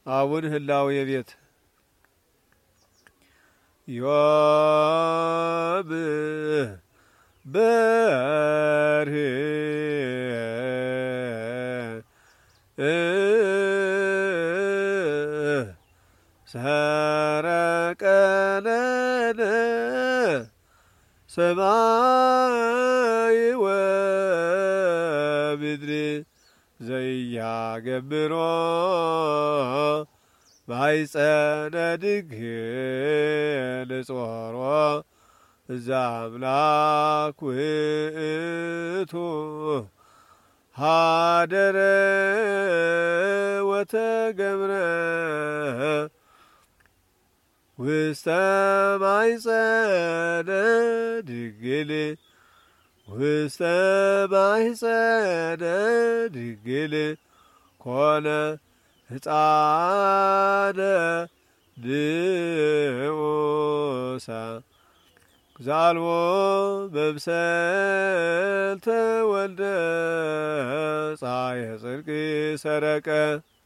አቡን ህላዌ ቤት ዮብ በርህ ሰረቀለነ ሰማይ ወምድር ዘያገብሮ ማይጸነ ድንግል ጾሮ ዘአምላክ ውእቱ ሀደረ ወተገብረ ውስተ ማይጸነ ድንግል ውስተ ማይጸነ ድንግል ኮነ ሕፃነ ንዑሳ ዛልቦ መምሰል ተወልደ ፀሐየ ጽድቅ ሰረቀ